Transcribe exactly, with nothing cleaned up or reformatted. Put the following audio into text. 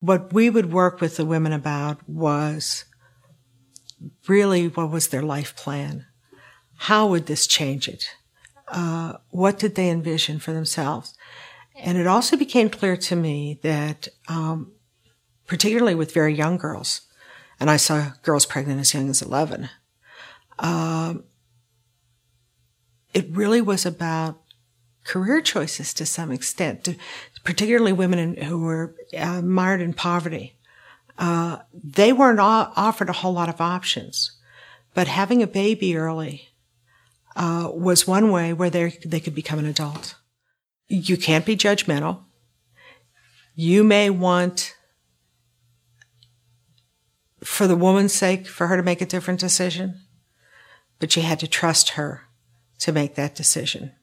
what we would work with the women about was really what was their life plan? How would this change it? Uh, what did they envision for themselves? And it also became clear to me that, um, particularly with very young girls, and I saw girls pregnant as young as eleven, um, it really was about career choices to some extent, to, particularly women in, who were uh, mired in poverty. Uh, they weren't offered a whole lot of options, but having a baby early uh, was one way where they they could become an adult. You can't be judgmental. You may want, for the woman's sake, for her to make a different decision, but you had to trust her to make that decision.